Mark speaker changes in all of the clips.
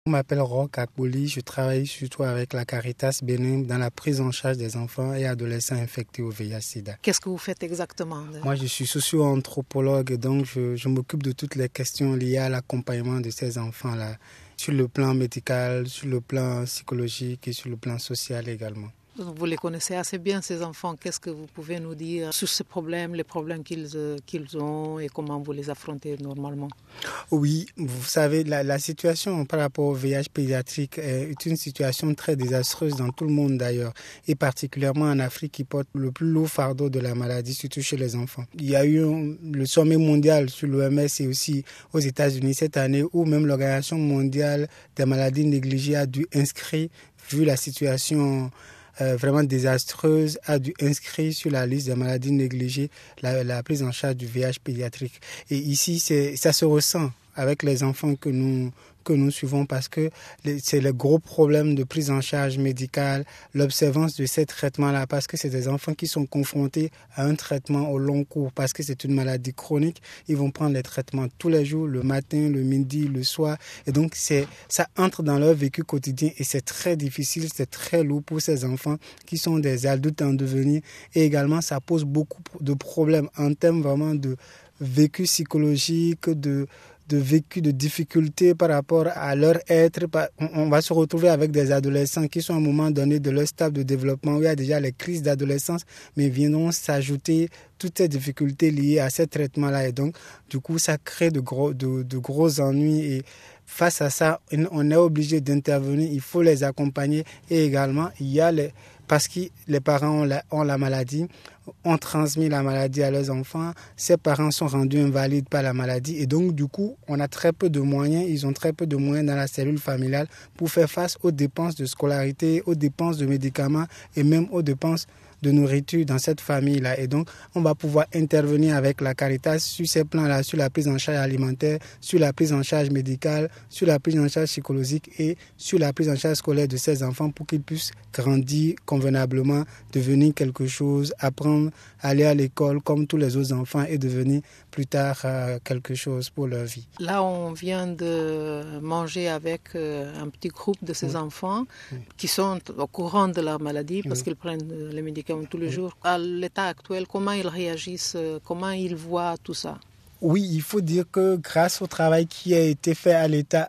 Speaker 1: Je m'appelle Roch Akboli, je travaille surtout avec la Caritas Bénin dans la prise en charge des enfants et adolescents infectés au VIH-Sida.
Speaker 2: Qu'est-ce que vous faites exactement?
Speaker 1: Moi, je suis socio-anthropologue et donc je m'occupe de toutes les questions liées à l'accompagnement de ces enfants-là, sur le plan médical, sur le plan psychologique et sur le plan social également.
Speaker 2: Vous les connaissez assez bien, ces enfants. Qu'est-ce que vous pouvez nous dire sur ces problèmes, les problèmes qu'ils ont et comment vous les affrontez normalement?
Speaker 1: Oui, vous savez, la situation par rapport au VIH pédiatrique est une situation très désastreuse dans tout le monde d'ailleurs, et particulièrement en Afrique qui porte le plus lourd fardeau de la maladie, surtout chez les enfants. Il y a eu le sommet mondial sur l'OMS et aussi aux États-Unis cette année où même l'Organisation mondiale des maladies négligées a dû inscrire, vu la situation vraiment désastreuse, a dû inscrire sur la liste des maladies négligées la prise en charge du VIH pédiatrique. Et ici, ça se ressent avec les enfants que nous suivons parce que c'est le gros problème de prise en charge médicale, l'observance de ces traitements-là, parce que c'est des enfants qui sont confrontés à un traitement au long cours, parce que c'est une maladie chronique. Ils vont prendre les traitements tous les jours, le matin, le midi, le soir. Et donc, ça entre dans leur vécu quotidien et c'est très difficile, c'est très lourd pour ces enfants qui sont des adultes en devenir. Et également, ça pose beaucoup de problèmes en termes vraiment de vécu psychologique, de vécu de difficultés par rapport à leur être. On va se retrouver avec des adolescents qui sont à un moment donné de leur stade de développement où il y a déjà les crises d'adolescence, mais viendront s'ajouter toutes ces difficultés liées à ces traitements-là. Et donc, du coup, ça crée de gros ennuis. Et face à ça, on est obligé d'intervenir. Il faut les accompagner. Et également, parce que les parents ont la maladie, ont transmis la maladie à leurs enfants, ces parents sont rendus invalides par la maladie et donc du coup, on a très peu de moyens, ils ont très peu de moyens dans la cellule familiale pour faire face aux dépenses de scolarité, aux dépenses de médicaments et même aux dépenses de nourriture dans cette famille-là. Et donc, on va pouvoir intervenir avec la Caritas sur ces plans-là, sur la prise en charge alimentaire, sur la prise en charge médicale, sur la prise en charge psychologique et sur la prise en charge scolaire de ces enfants pour qu'ils puissent grandir convenablement, devenir quelque chose, apprendre, aller à l'école comme tous les autres enfants et devenir plus tard quelque chose pour leur vie.
Speaker 2: Là, on vient de manger avec un petit groupe de ces enfants qui sont au courant de leur maladie parce qu'ils prennent les médicaments tous les jours. À l'état actuel, comment ils réagissent, comment ils voient tout ça?
Speaker 1: Oui, il faut dire que grâce au travail qui a été fait à l'état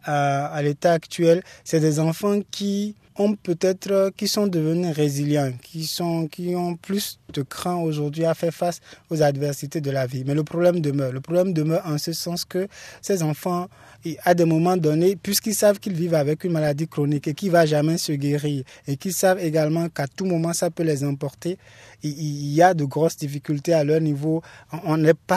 Speaker 1: actuel, c'est des enfants qui sont devenus résilients, qui ont plus de cran aujourd'hui à faire face aux adversités de la vie. Mais le problème demeure. Le problème demeure en ce sens que ces enfants, à des moments donnés, puisqu'ils savent qu'ils vivent avec une maladie chronique et qui ne va jamais se guérir, et qu'ils savent également qu'à tout moment ça peut les emporter, il y a de grosses difficultés à leur niveau. On n'est pas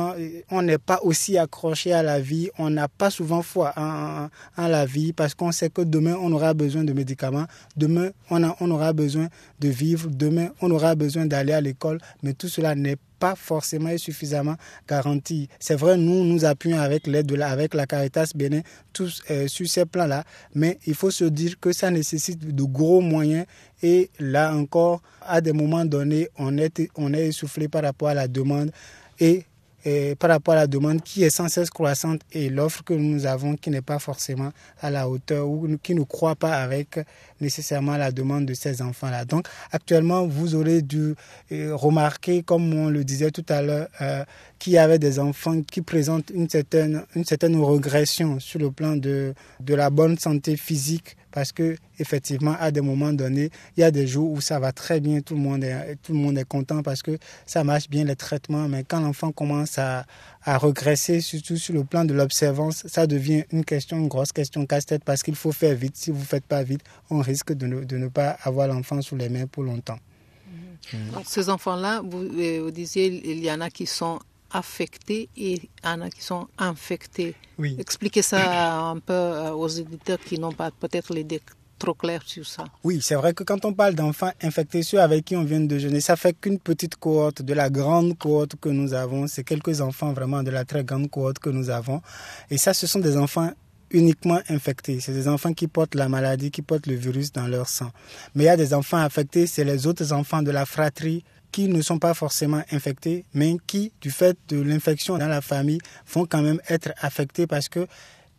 Speaker 1: aussi accroché à la vie, on n'a pas souvent foi en la vie parce qu'on sait que demain on aura besoin de médicaments, demain on aura besoin de vivre, demain on aura besoin d'aller à l'école, mais tout cela n'est pas forcément et suffisamment garanti. C'est vrai, nous appuyons avec avec la Caritas Bénin tous sur ces plans-là, mais il faut se dire que ça nécessite de gros moyens et là encore, à des moments donnés, on est essoufflé par rapport à la demande et par rapport à la demande qui est sans cesse croissante et l'offre que nous avons qui n'est pas forcément à la hauteur ou qui ne croît pas avec nécessairement la demande de ces enfants-là. Donc actuellement, vous aurez dû remarquer, comme on le disait tout à l'heure, qu'il y avait des enfants qui présentent une certaine régression sur le plan de la bonne santé physique parce que effectivement à des moments donnés il y a des jours où ça va très bien, tout le monde est content parce que ça marche bien les traitements, mais quand l'enfant commence à regresser, surtout sur le plan de l'observance, ça devient une grosse question casse-tête parce qu'il faut faire vite. Si vous ne faites pas vite, on risque de ne pas avoir l'enfant sous les mains pour longtemps.
Speaker 2: Donc, ces enfants-là, vous disiez, il y en a qui sont affectés et il y en a qui sont infectés.
Speaker 1: Oui.
Speaker 2: Expliquez ça un peu aux éditeurs qui n'ont pas peut-être l'idée trop claire sur ça.
Speaker 1: Oui, c'est vrai que quand on parle d'enfants infectés, ceux avec qui on vient de déjeuner, ça fait qu'une petite cohorte de la grande cohorte que nous avons. C'est quelques enfants vraiment de la très grande cohorte que nous avons. Et ça, ce sont des enfants uniquement infectés. C'est des enfants qui portent la maladie, qui portent le virus dans leur sang. Mais il y a des enfants affectés, c'est les autres enfants de la fratrie qui ne sont pas forcément infectés, mais qui, du fait de l'infection dans la famille, vont quand même être affectés parce que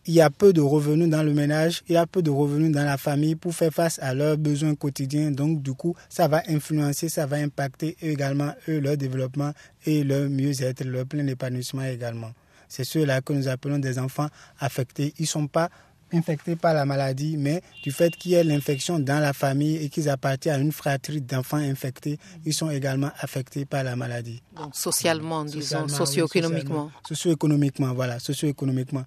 Speaker 1: il y a peu de revenus dans le ménage, il y a peu de revenus dans la famille pour faire face à leurs besoins quotidiens. Donc, du coup, ça va influencer, ça va impacter également leur développement et leur mieux-être, leur plein épanouissement également. C'est ceux-là que nous appelons des enfants affectés. Ils ne sont pas infectés par la maladie, mais du fait qu'il y ait l'infection dans la famille et qu'ils appartiennent à une fratrie d'enfants infectés, ils sont également affectés par la maladie.
Speaker 2: Donc socialement, disons, socio-économiquement.
Speaker 1: Oui, socio-économiquement, voilà, socio-économiquement.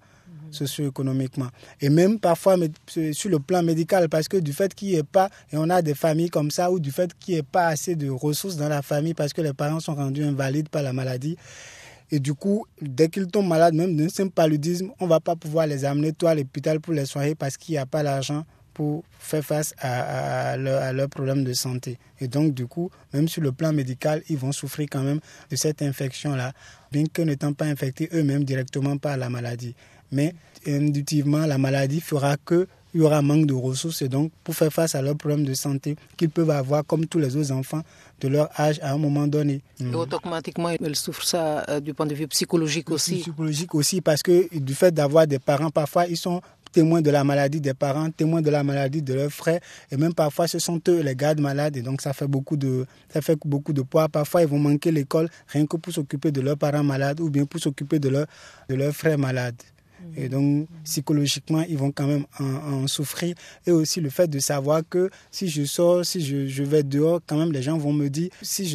Speaker 1: Et même parfois sur le plan médical, parce que du fait qu'il n'y ait pas, et on a des familles comme ça, ou du fait qu'il n'y ait pas assez de ressources dans la famille parce que les parents sont rendus invalides par la maladie. Et du coup, dès qu'ils tombent malades, même d'un simple paludisme, on ne va pas pouvoir les amener à l'hôpital pour les soigner parce qu'il n'y a pas l'argent pour faire face à leurs problèmes de santé. Et donc, du coup, même sur le plan médical, ils vont souffrir quand même de cette infection-là, bien que n'étant pas infectés eux-mêmes directement par la maladie. Mais inductivement, la maladie fera qu'il y aura manque de ressources et donc pour faire face à leurs problèmes de santé qu'ils peuvent avoir comme tous les autres enfants de leur âge à un moment donné.
Speaker 2: Et automatiquement, ils souffrent ça du point de vue psychologique aussi.
Speaker 1: Psychologique aussi parce que du fait d'avoir des parents, parfois ils sont témoins de la maladie des parents, témoins de la maladie de leurs frères et même parfois ce sont eux les gardes malades et donc ça fait beaucoup de poids. Parfois ils vont manquer l'école rien que pour s'occuper de leurs parents malades ou bien pour s'occuper de leurs frères malades. Et donc, psychologiquement, ils vont quand même en souffrir. Et aussi le fait de savoir que si je sors, si je vais dehors, quand même, les gens vont me dire, si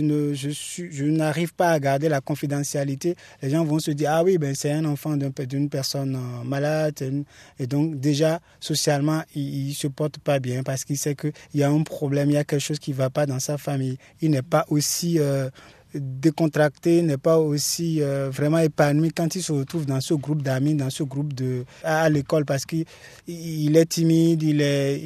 Speaker 1: je n'arrive pas à garder la confidentialité, les gens vont se dire, ah oui, ben, c'est un enfant d'une personne malade. Et donc, déjà, socialement, il ne se porte pas bien parce qu'il sait qu'il y a un problème, il y a quelque chose qui ne va pas dans sa famille. Il n'est pas aussi décontracté, n'est pas aussi vraiment épanoui quand il se retrouve dans ce groupe d'amis, dans ce groupe à l'école parce qu'il est timide, il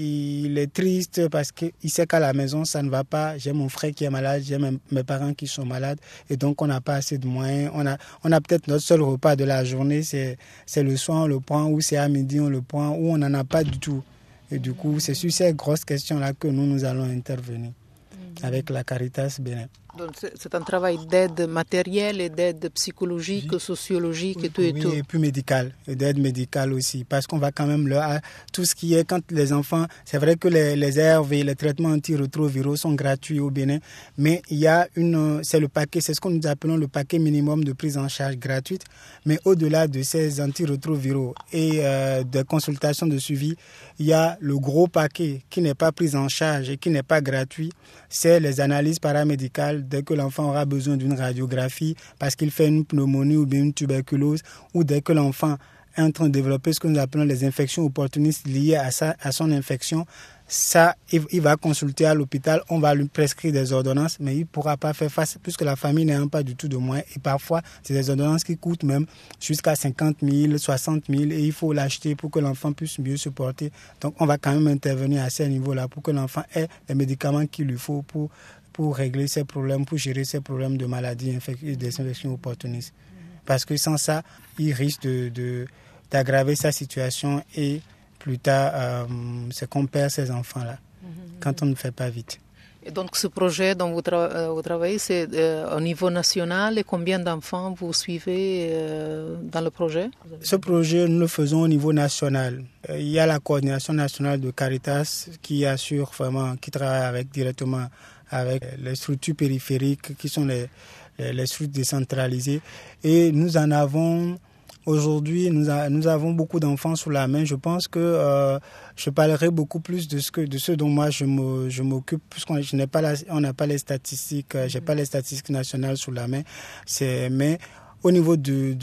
Speaker 1: est triste parce qu'il sait qu'à la maison ça ne va pas. J'ai mon frère qui est malade, j'ai mes parents qui sont malades et donc on n'a pas assez de moyens. On a peut-être notre seul repas de la journée, c'est le soir on le prend ou c'est à midi on le prend ou on n'en a pas du tout. Et du coup, c'est sur ces grosses questions-là que nous allons intervenir avec la Caritas Bénin.
Speaker 2: Donc c'est un travail d'aide matérielle et d'aide psychologique, sociologique et tout.
Speaker 1: Oui, et puis médicale, et d'aide médicale aussi, parce qu'on va quand même tout ce qui est quand les enfants, c'est vrai que les ARV, les traitements antirétroviraux sont gratuits au Bénin, mais il y a c'est le paquet, c'est ce que nous appelons le paquet minimum de prise en charge gratuite, mais au-delà de ces antirétroviraux et des consultations de suivi, il y a le gros paquet qui n'est pas pris en charge et qui n'est pas gratuit, c'est les analyses paramédicales dès que l'enfant aura besoin d'une radiographie parce qu'il fait une pneumonie ou bien une tuberculose ou dès que l'enfant est en train de développer ce que nous appelons les infections opportunistes liées à son infection, ça, il va consulter à l'hôpital, on va lui prescrire des ordonnances, mais il ne pourra pas faire face puisque la famille n'a pas du tout de moyens. Et parfois, c'est des ordonnances qui coûtent même jusqu'à 50 000, 60 000 et il faut l'acheter pour que l'enfant puisse mieux se porter. Donc, on va quand même intervenir à ce niveau-là pour que l'enfant ait les médicaments qu'il lui faut pour régler ses problèmes, pour gérer ses problèmes de maladies, des infections opportunistes. Parce que sans ça, il risque d'aggraver sa situation et plus tard, c'est qu'on perd ces enfants-là quand on ne fait pas vite.
Speaker 2: Et donc ce projet dont vous travaillez, c'est au niveau national et combien d'enfants vous suivez dans le projet?
Speaker 1: Ce projet, nous le faisons au niveau national. Il y a la coordination nationale de Caritas qui assure vraiment, qui travaille directement avec les structures périphériques qui sont les structures décentralisées. Et nous en avons... Aujourd'hui, nous avons beaucoup d'enfants sous la main. Je pense que je parlerai beaucoup plus de ce dont moi je m'occupe, puisqu'on n'a pas les statistiques, j'ai pas les statistiques nationales sous la main. Mais au niveau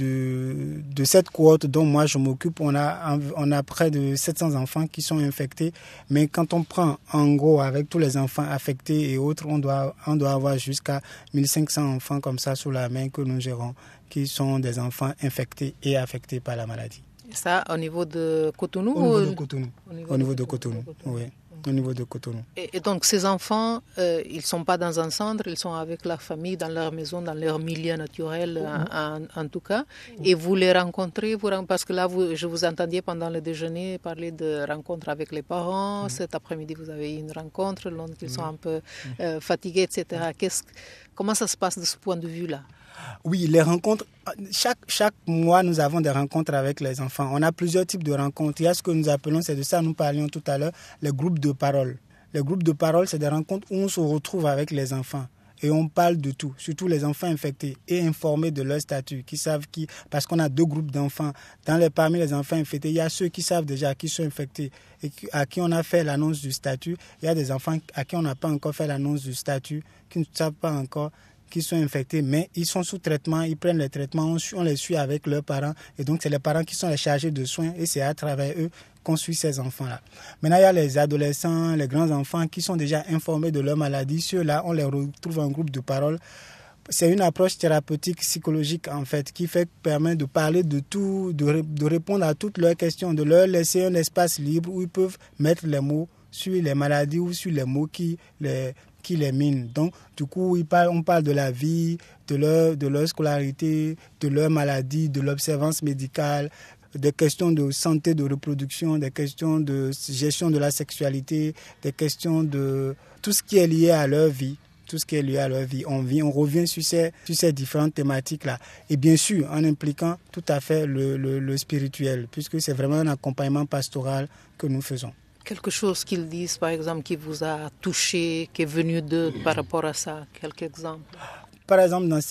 Speaker 1: de cette cohorte dont moi je m'occupe, on a près de 700 enfants qui sont infectés. Mais quand on prend en gros avec tous les enfants affectés et autres, on doit avoir jusqu'à 1500 enfants comme ça sous la main que nous gérons, qui sont des enfants infectés et affectés par la maladie.
Speaker 2: Et ça, au niveau de Cotonou?
Speaker 1: Au niveau de Cotonou, oui. Au niveau de Cotonou.
Speaker 2: Et donc, ces enfants, ils ne sont pas dans un centre, ils sont avec leur famille, dans leur maison, dans leur milieu naturel, en tout cas. Et vous les rencontrez, parce que là, je vous entendais pendant le déjeuner parler de rencontres avec les parents. Cet après-midi, vous avez eu une rencontre, ils sont un peu fatigués, etc. Comment ça se passe de ce point de vue-là?
Speaker 1: Oui, les rencontres, chaque mois, nous avons des rencontres avec les enfants. On a plusieurs types de rencontres. Il y a ce que nous appelons, c'est de ça nous parlions tout à l'heure, les groupes de parole. Les groupes de parole, c'est des rencontres où on se retrouve avec les enfants. Et on parle de tout, surtout les enfants infectés et informés de leur statut, parce qu'on a 2 groupes d'enfants. Parmi les enfants infectés, il y a ceux qui savent déjà qui sont infectés et à qui on a fait l'annonce du statut. Il y a des enfants à qui on n'a pas encore fait l'annonce du statut, qui ne savent pas encore qui sont infectés, mais ils sont sous traitement, ils prennent les traitements, on les suit avec leurs parents. Et donc, c'est les parents qui sont les chargés de soins et c'est à travers eux qu'on suit ces enfants-là. Maintenant, il y a les adolescents, les grands-enfants qui sont déjà informés de leur maladie. Ceux-là, on les retrouve en groupe de parole. C'est une approche thérapeutique, psychologique, en fait, qui permet de parler de tout, de répondre à toutes leurs questions, de leur laisser un espace libre où ils peuvent mettre les mots sur les maladies ou sur les mots qui les minent. Donc, du coup, on parle de la vie, de leur scolarité, de leur maladie, de l'observance médicale, des questions de santé, de reproduction, des questions de gestion de la sexualité, des questions de tout ce qui est lié à leur vie. Tout ce qui est lié à leur vie. On revient sur ces différentes thématiques-là. Et bien sûr, en impliquant tout à fait le spirituel, puisque c'est vraiment un accompagnement pastoral que nous faisons.
Speaker 2: Quelque chose qu'ils disent, par exemple, qui vous a touché, qui est venu d'eux par rapport à ça, quelques exemples?
Speaker 1: Par exemple, dans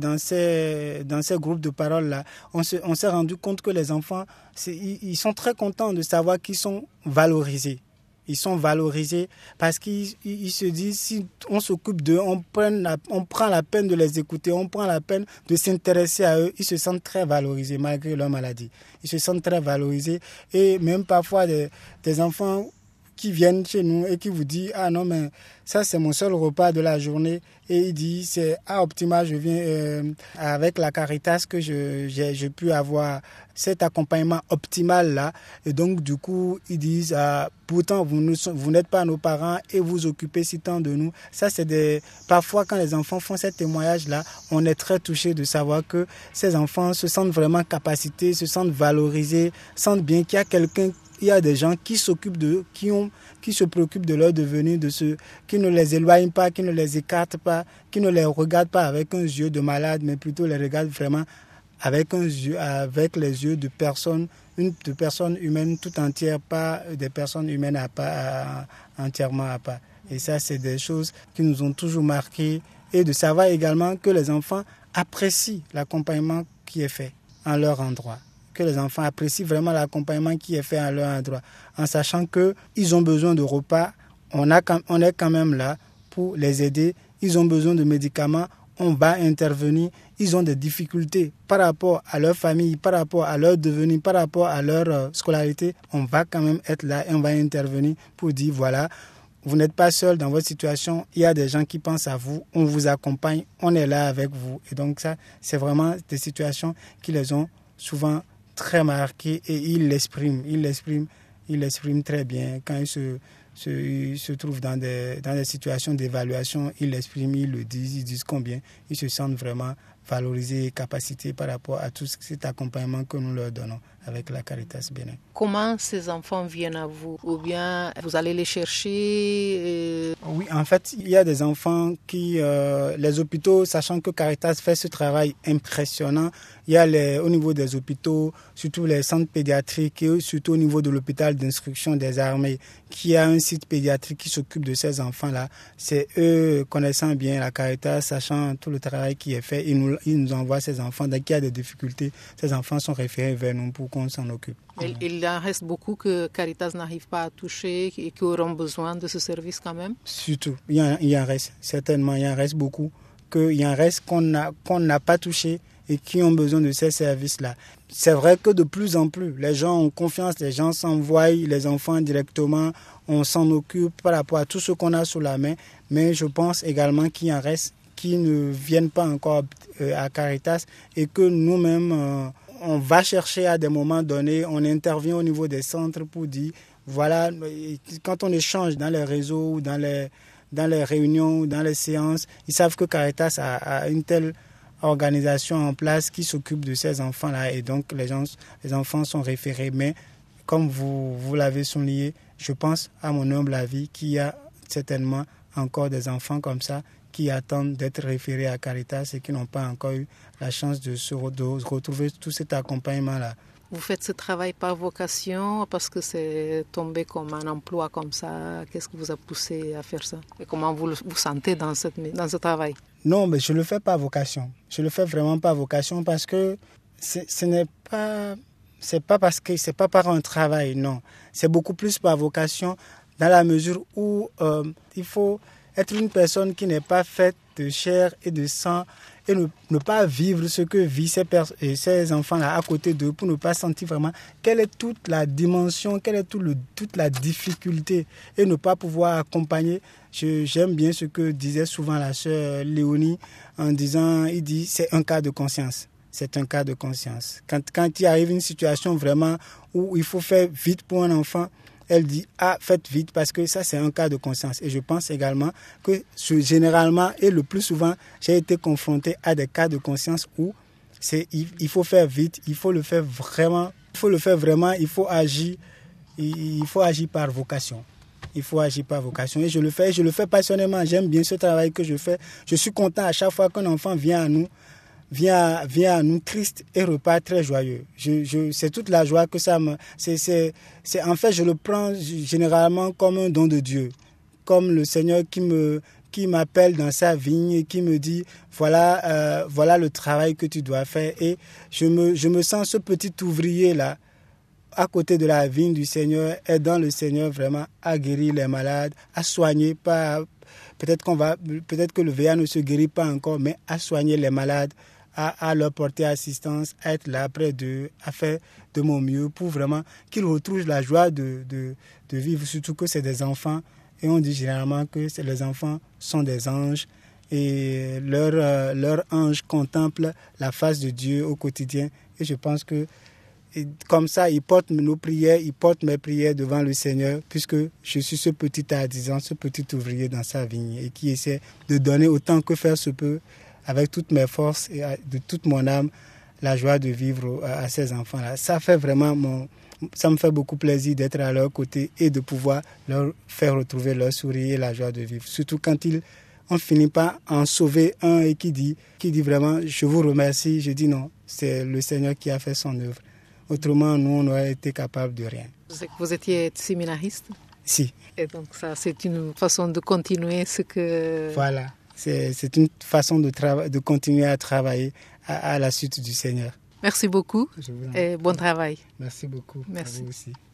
Speaker 1: ces groupes de parole-là, on s'est rendu compte que les enfants, ils sont très contents de savoir qu'ils sont valorisés. Ils sont valorisés parce qu'ils se disent, si on s'occupe d'eux, on prend la peine de les écouter, on prend la peine de s'intéresser à eux, ils se sentent très valorisés malgré leur maladie. Ils se sentent très valorisés et même parfois des enfants qui viennent chez nous et qui vous disent « Ah non, mais ça c'est mon seul repas de la journée » et il dit « C'est à Optima, je viens avec la Caritas que j'ai pu avoir cet accompagnement optimal là » et donc du coup ils disent « Pourtant vous n'êtes pas nos parents et vous occupez si tant de nous ». Ça c'est parfois quand les enfants font ces témoignages là, on est très touché de savoir que ces enfants se sentent vraiment capacités, se sentent valorisés, sentent bien qu'il y a quelqu'un. Il y a des gens qui s'occupent d'eux, qui se préoccupent de leur devenir, qui ne les éloignent pas, qui ne les écartent pas, qui ne les regardent pas avec un yeux de malade, mais plutôt les regardent vraiment avec les yeux de personnes humaines tout entières, pas des personnes humaines entièrement à part. Et ça, c'est des choses qui nous ont toujours marqués. Et de savoir également que les enfants apprécient l'accompagnement qui est fait en leur endroit. Que les enfants apprécient vraiment l'accompagnement qui est fait à leur endroit, en sachant qu'ils ont besoin de repas, on est quand même là pour les aider, ils ont besoin de médicaments, on va intervenir, ils ont des difficultés par rapport à leur famille, par rapport à leur devenir, par rapport à leur scolarité, on va quand même être là et on va intervenir pour dire voilà, vous n'êtes pas seul dans votre situation, il y a des gens qui pensent à vous, on vous accompagne, on est là avec vous. Et donc ça, c'est vraiment des situations qui les ont souvent très marqué et il l'exprime très bien quand il se trouve dans des situations d'évaluation, il l'exprime, ils disent combien ils se sentent vraiment valorisés et capacités par rapport à tout cet accompagnement que nous leur donnons avec la Caritas Bénin.
Speaker 2: Comment ces enfants viennent à vous? Ou bien vous allez les chercher?
Speaker 1: Oui, en fait, il y a des enfants qui, les hôpitaux, sachant que Caritas fait ce travail impressionnant, il y a au niveau des hôpitaux, surtout les centres pédiatriques et surtout au niveau de l'hôpital d'instruction des armées, qui a un site pédiatrique qui s'occupe de ces enfants-là. C'est eux, connaissant bien la Caritas, sachant tout le travail qui est fait, ils nous envoient ces enfants. Dès qu'il y a des difficultés, ces enfants sont référés vers nous pour qu'on s'en occupe.
Speaker 2: Il en reste beaucoup que Caritas n'arrive pas à toucher et qui auront besoin de ce service quand même?
Speaker 1: Surtout, il y en reste, certainement, il y en reste beaucoup. Il y en reste qu'on n'a pas touché et qui ont besoin de ces services-là. C'est vrai que de plus en plus, les gens ont confiance, les gens s'envoient les enfants directement, on s'en occupe par rapport à tout ce qu'on a sous la main, mais je pense également qu'il y en reste qui ne viennent pas encore à Caritas et que nous-mêmes, on va chercher à des moments donnés, on intervient au niveau des centres pour dire, voilà, quand on échange dans les réseaux, dans les réunions, dans les séances, ils savent que Caritas a une telle organisation en place qui s'occupe de ces enfants-là et donc les enfants sont référés. Mais comme vous l'avez souligné, je pense à mon humble avis qu'il y a certainement encore des enfants comme ça qui attendent d'être référés à Caritas et qui n'ont pas encore eu la chance de retrouver tout cet accompagnement-là.
Speaker 2: Vous faites ce travail par vocation parce que c'est tombé comme un emploi comme ça. Qu'est-ce qui vous a poussé à faire ça? Et comment vous vous sentez dans ce travail?
Speaker 1: Non, mais je le fais par vocation. Je le fais vraiment par vocation parce que ce n'est pas... C'est pas parce que c'est pas par un travail, non. C'est beaucoup plus par vocation dans la mesure où il faut être une personne qui n'est pas faite de chair et de sang et ne pas vivre ce que vivent ces enfants-là à côté d'eux pour ne pas sentir vraiment quelle est toute la dimension, quelle est toute la difficulté et ne pas pouvoir accompagner. J'aime bien ce que disait souvent la sœur Léonie en disant, il dit, c'est un cas de conscience. C'est un cas de conscience. Quand il arrive une situation vraiment où il faut faire vite pour un enfant, elle dit « Ah, faites vite » parce que ça, c'est un cas de conscience. Et je pense également que généralement et le plus souvent, j'ai été confronté à des cas de conscience où il faut faire vite, il faut le faire vraiment, il faut agir par vocation. Il faut agir par vocation. Et je le fais passionnément. J'aime bien ce travail que je fais. Je suis content à chaque fois qu'un enfant vient à nous triste et repart très joyeux. C'est toute la joie que ça me... En fait, je le prends généralement comme un don de Dieu, comme le Seigneur qui m'appelle dans sa vigne et qui me dit voilà le travail que tu dois faire. Et je me sens ce petit ouvrier-là, à côté de la vigne du Seigneur, aidant le Seigneur vraiment à guérir les malades, à soigner, peut-être que le VIH ne se guérit pas encore, mais à soigner les malades, à leur porter assistance, à être là près d'eux, à faire de mon mieux pour vraiment qu'ils retrouvent la joie de vivre, surtout que c'est des enfants. Et on dit généralement que les enfants sont des anges et leur ange contemple la face de Dieu au quotidien. Et je pense que comme ça, ils portent nos prières, ils portent mes prières devant le Seigneur, puisque je suis ce petit artisan, ce petit ouvrier dans sa vigne et qui essaie de donner autant que faire se peut, avec toutes mes forces et de toute mon âme, la joie de vivre à ces enfants-là. Ça me fait beaucoup plaisir d'être à leur côté et de pouvoir leur faire retrouver leur sourire et la joie de vivre. Surtout quand on finit par en sauver un et qui dit vraiment « je vous remercie », je dis non, c'est le Seigneur qui a fait son œuvre. Autrement, nous, on aurait été capable de rien.
Speaker 2: Vous étiez séminariste?
Speaker 1: Si.
Speaker 2: Et donc ça, c'est une façon de continuer ce que...
Speaker 1: Voilà. C'est une façon de continuer à travailler à la suite du Seigneur.
Speaker 2: Merci beaucoup et bon travail.
Speaker 1: Merci beaucoup.
Speaker 2: Merci.
Speaker 1: À vous aussi.